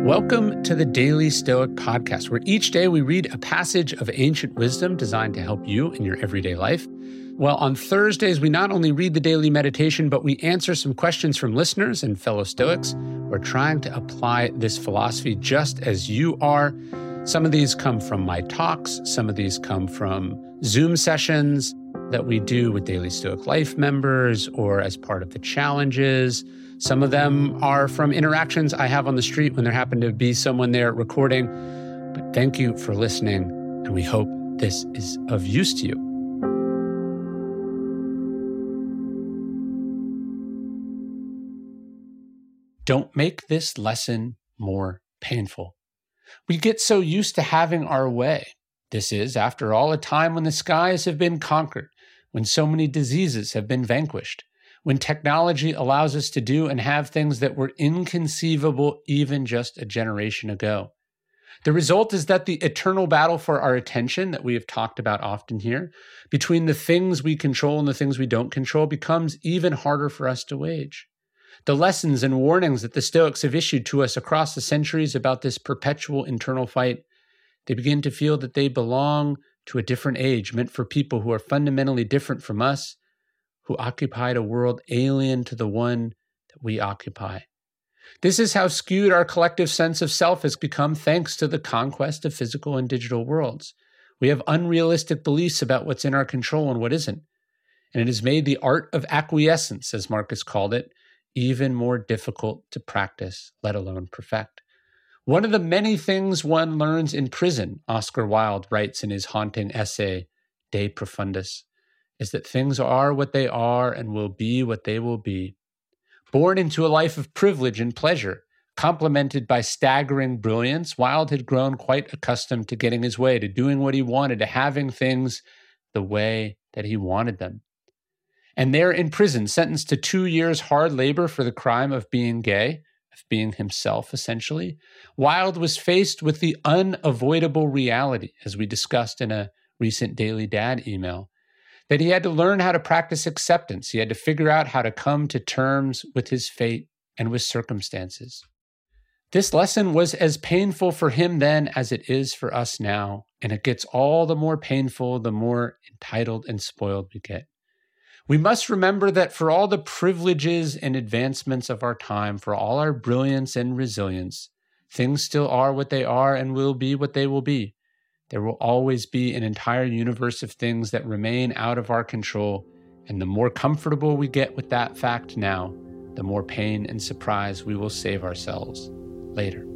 Welcome to the Daily Stoic Podcast, where each day we read a passage of ancient wisdom designed to help you in your everyday life. Well, on Thursdays, we not only read the daily meditation, but we answer some questions from listeners and fellow Stoics. We're trying to apply this philosophy just as you are. Some of these come from my talks. Some of these come from Zoom sessions that we do with Daily Stoic Life members or as part of the challenges. Some of them are from interactions I have on the street when there happen to be someone there recording. But thank you for listening, and we hope this is of use to you. Don't make this lesson more painful. We get so used to having our way. This is, after all, a time when the skies have been conquered, when so many diseases have been vanquished, when technology allows us to do and have things that were inconceivable even just a generation ago. The result is that the eternal battle for our attention that we have talked about often here, between the things we control and the things we don't control, becomes even harder for us to wage. The lessons and warnings that the Stoics have issued to us across the centuries about this perpetual internal fight, they begin to feel that they belong to a different age, meant for people who are fundamentally different from us, who occupied a world alien to the one that we occupy. This is how skewed our collective sense of self has become thanks to the conquest of physical and digital worlds. We have unrealistic beliefs about what's in our control and what isn't. And it has made the art of acquiescence, as Marcus called it, even more difficult to practice, let alone perfect. One of the many things one learns in prison, Oscar Wilde writes in his haunting essay, De Profundis, is that things are what they are and will be what they will be. Born into a life of privilege and pleasure, complemented by staggering brilliance, Wilde had grown quite accustomed to getting his way, to doing what he wanted, to having things the way that he wanted them. And there in prison, sentenced to 2 years hard labor for the crime of being gay, of being himself, essentially, Wilde was faced with the unavoidable reality, as we discussed in a recent Daily Dad email, that he had to learn how to practice acceptance. He had to figure out how to come to terms with his fate and with circumstances. This lesson was as painful for him then as it is for us now, and it gets all the more painful the more entitled and spoiled we get. We must remember that for all the privileges and advancements of our time, for all our brilliance and resilience, things still are what they are and will be what they will be. There will always be an entire universe of things that remain out of our control, and the more comfortable we get with that fact now, the more pain and surprise we will save ourselves later.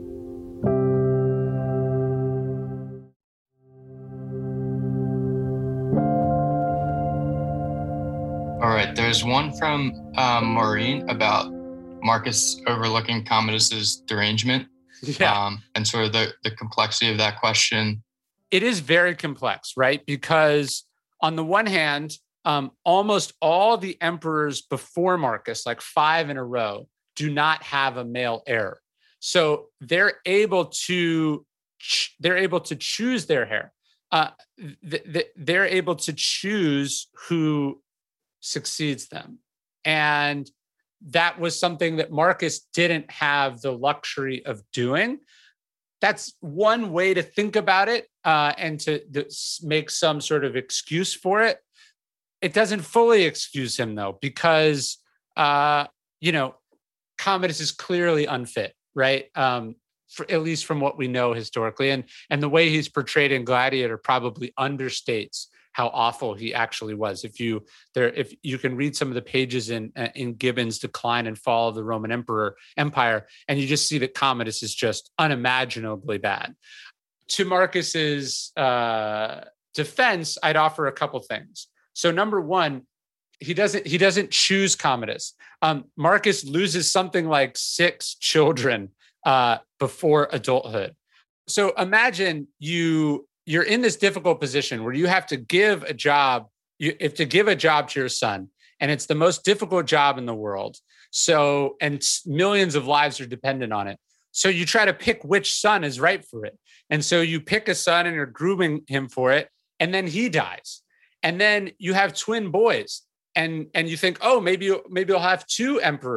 All right, there's one from Maureen about Marcus overlooking Commodus's derangement, and sort of the complexity of that question. It is very complex, right? Because on the one hand, almost all the emperors before Marcus, like 5 in a row, do not have a male heir. So they're able to choose their heir. They're able to choose who succeeds them. And that was something that Marcus didn't have the luxury of doing. That's one way to think about it, and to make some sort of excuse for it. It doesn't fully excuse him, though, because, Commodus is clearly unfit, right? At least from what we know historically. And the way he's portrayed in Gladiator probably understates how awful he actually was. If you can read some of the pages in Gibbon's Decline and Fall of the Roman Empire, and you just see that Commodus is just unimaginably bad. To Marcus's defense, I'd offer a couple things. So number one, he doesn't choose Commodus. Marcus loses something like 6 children before adulthood. So imagine you're in this difficult position where you have to give a job. You have to give a job to your son, and it's the most difficult job in the world. So, and millions of lives are dependent on it. So you try to pick which son is right for it. And so you pick a son and you're grooming him for it, and then he dies. And then you have twin boys, and you think, oh, maybe you'll have 2 emperors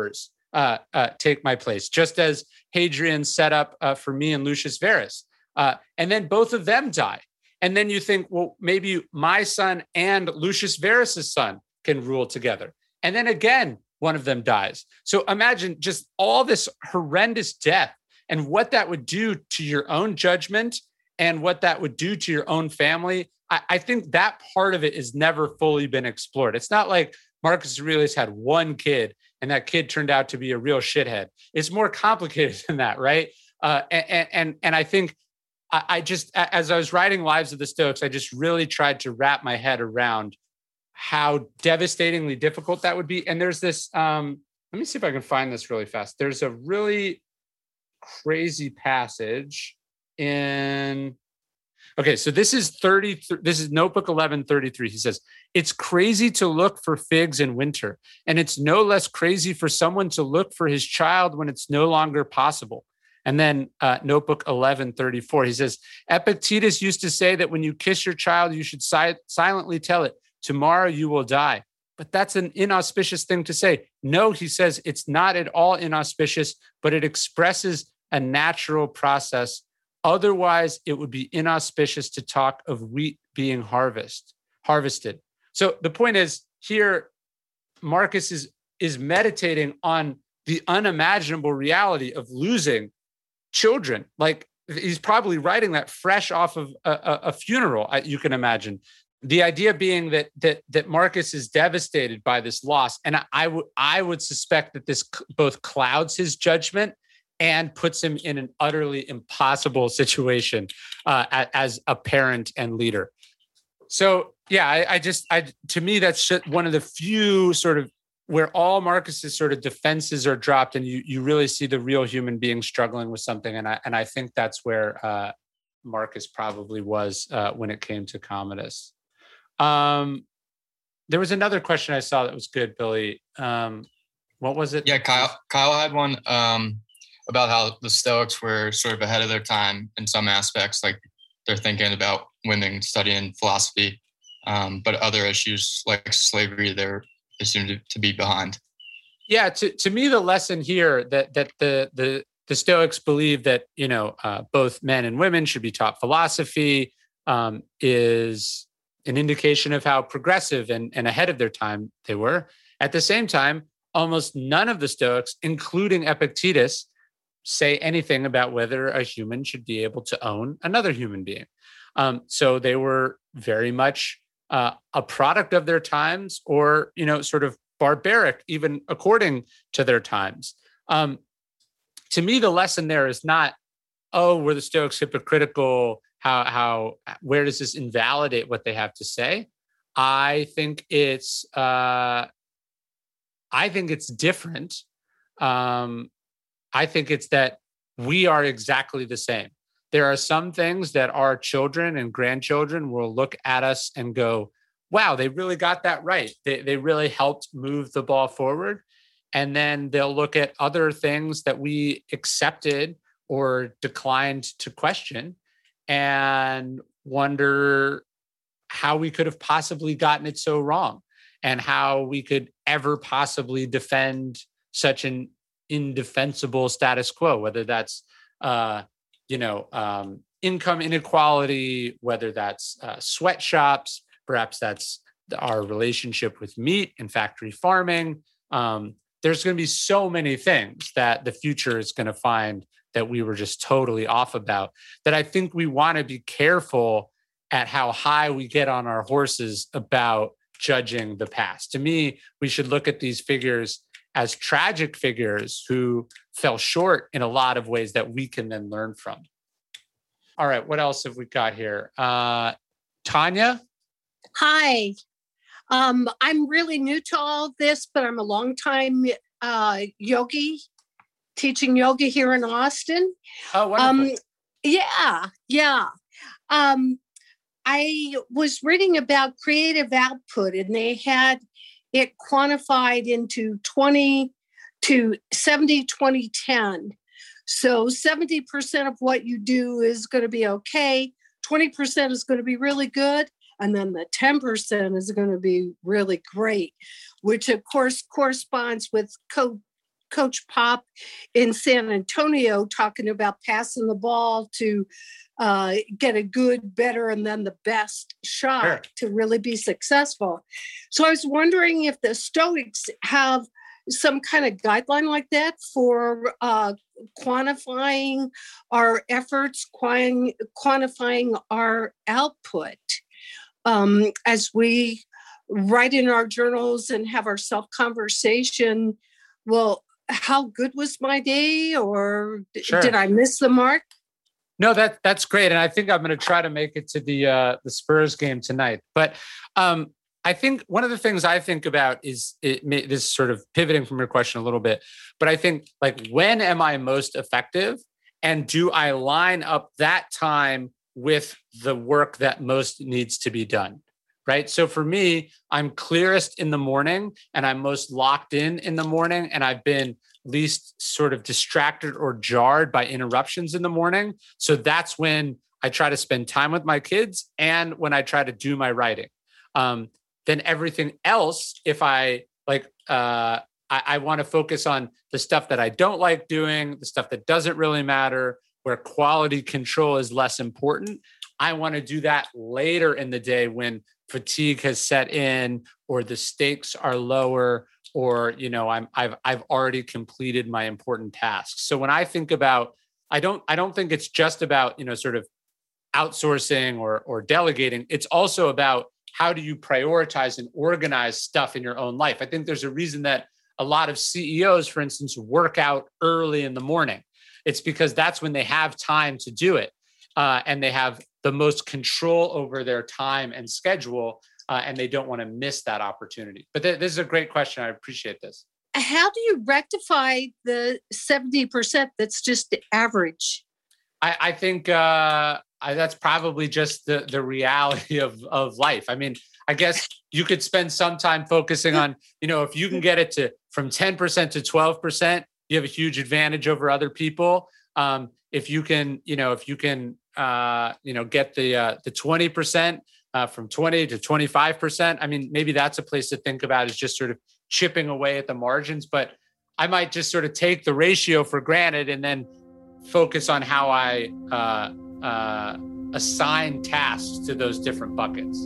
take my place, just as Hadrian set up for me and Lucius Verus. And then both of them die. And then you think, well, maybe my son and Lucius Verus's son can rule together. And then again, one of them dies. So imagine just all this horrendous death and what that would do to your own judgment and what that would do to your own family. I think that part of it has never fully been explored. It's not like Marcus Aurelius had one kid and that kid turned out to be a real shithead. It's more complicated than that, right? And I think I just, as I was writing Lives of the Stoics, I just really tried to wrap my head around how devastatingly difficult that would be. And there's this, let me see if I can find this really fast. There's a really crazy passage in, okay, so this is Notebook 1133. He says, it's crazy to look for figs in winter, and it's no less crazy for someone to look for his child when it's no longer possible. And then Notebook 1134, he says, Epictetus used to say that when you kiss your child, you should silently tell it, tomorrow you will die. But that's an inauspicious thing to say. No, he says, it's not at all inauspicious, but it expresses a natural process. Otherwise, it would be inauspicious to talk of wheat being harvested. So the point is here, Marcus is meditating on the unimaginable reality of losing children. Like, he's probably writing that fresh off of a funeral, you can imagine. The idea being that Marcus is devastated by this loss. And I would suspect that this both clouds his judgment and puts him in an utterly impossible situation as a parent and leader. So yeah, to me, that's one of the few sort of where all Marcus's sort of defenses are dropped, and you really see the real human being struggling with something. And I think that's where Marcus probably was when it came to Commodus. There was another question I saw that was good, Billy. What was it? Yeah, Kyle had one about how the Stoics were sort of ahead of their time in some aspects, like they're thinking about women studying philosophy, but other issues like slavery, they seem to be behind. Yeah, to me, the lesson here that the Stoics believe that both men and women should be taught philosophy is an indication of how progressive and ahead of their time they were. At the same time, almost none of the Stoics, including Epictetus, say anything about whether a human should be able to own another human being. So they were very much a product of their times, or sort of barbaric, even according to their times. To me, the lesson there is not, were the Stoics hypocritical? Where does this invalidate what they have to say? I think it's different. I think it's that we are exactly the same. There are some things that our children and grandchildren will look at us and go, wow, they really got that right. They really helped move the ball forward. And then they'll look at other things that we accepted or declined to question and wonder how we could have possibly gotten it so wrong, and how we could ever possibly defend such an indefensible status quo, whether that's income inequality, whether that's sweatshops, perhaps that's our relationship with meat and factory farming. There's going to be so many things that the future is going to find that we were just totally off about, that I think we want to be careful at how high we get on our horses about judging the past. To me, we should look at these figures as tragic figures who fell short in a lot of ways that we can then learn from. All right, what else have we got here? Tanya? Hi. I'm really new to all this, but I'm a longtime yogi, teaching yoga here in Austin. Oh, wonderful. Yeah. I was reading about creative output, and they had it quantified into 70, 20, 10. So 70% of what you do is going to be okay. 20% is going to be really good. And then the 10% is going to be really great, which of course corresponds with Coach Pop in San Antonio talking about passing the ball to get a good, better, and then the best shot to really be successful. So I was wondering if the Stoics have some kind of guideline like that for quantifying our efforts, quantifying our output as we write in our journals and have our self-conversation. Well, how good was my day, or did I miss the mark? No, that's great. And I think I'm going to try to make it to the Spurs game tonight. But I think one of the things I think about is this sort of pivoting from your question a little bit, but I think like, when am I most effective? And do I line up that time with the work that most needs to be done? Right. So for me, I'm clearest in the morning and I'm most locked in the morning. And I've been least sort of distracted or jarred by interruptions in the morning. So that's when I try to spend time with my kids and when I try to do my writing. Then everything else, if I like, I want to focus on the stuff that I don't like doing, the stuff that doesn't really matter, where quality control is less important. I want to do that later in the day when fatigue has set in, or the stakes are lower, or I've already completed my important tasks. So when I think about, I don't think it's just about sort of outsourcing or delegating. It's also about how do you prioritize and organize stuff in your own life. I think there's a reason that a lot of CEOs, for instance, work out early in the morning. It's because that's when they have time to do it, and they have the most control over their time and schedule, and they don't want to miss that opportunity. But this is a great question. I appreciate this. How do you rectify the 70% that's just average? I think that's probably just the reality of life. I mean, I guess you could spend some time focusing on, if you can get it to from 10% to 12%, you have a huge advantage over other people. If you can get the 20% from 20 to 25%, I mean, maybe that's a place to think about, is just sort of chipping away at the margins. But I might just sort of take the ratio for granted and then focus on how I assign tasks to those different buckets.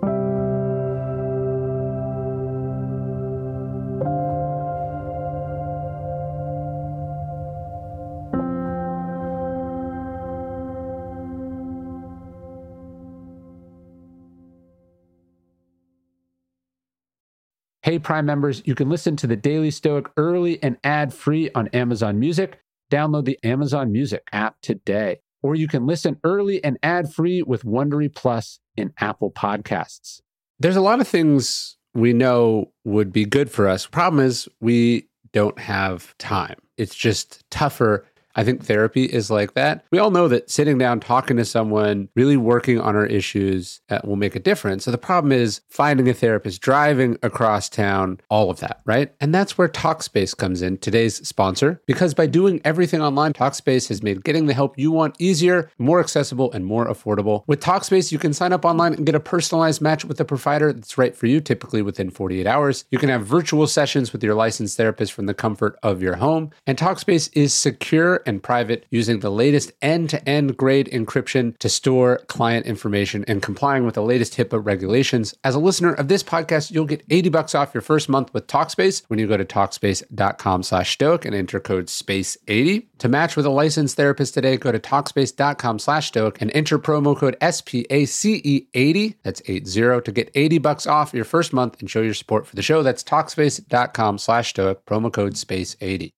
Hey, Prime members, you can listen to the Daily Stoic early and ad-free on Amazon Music. Download the Amazon Music app today. Or you can listen early and ad-free with Wondery Plus in Apple Podcasts. There's a lot of things we know would be good for us. Problem is, we don't have time. It's just tougher. I think therapy is like that. We all know that sitting down, talking to someone, really working on our issues will make a difference. So the problem is finding a therapist, driving across town, all of that, right? And that's where Talkspace comes in, today's sponsor, because by doing everything online, Talkspace has made getting the help you want easier, more accessible, and more affordable. With Talkspace, you can sign up online and get a personalized match with a provider that's right for you, typically within 48 hours. You can have virtual sessions with your licensed therapist from the comfort of your home. And Talkspace is secure and private, using the latest end-to-end grade encryption to store client information and complying with the latest HIPAA regulations. As a listener of this podcast, you'll get $80 off your first month with Talkspace when you go to Talkspace.com/stoic and enter code SPACE80. To match with a licensed therapist today, go to Talkspace.com/stoic and enter promo code SPACE80, that's 80, to get $80 off your first month and show your support for the show. That's Talkspace.com/stoic, promo code SPACE80.